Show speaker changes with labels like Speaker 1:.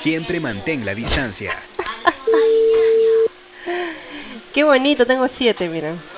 Speaker 1: Siempre mantén la distancia.
Speaker 2: Qué bonito, tengo 7, mira.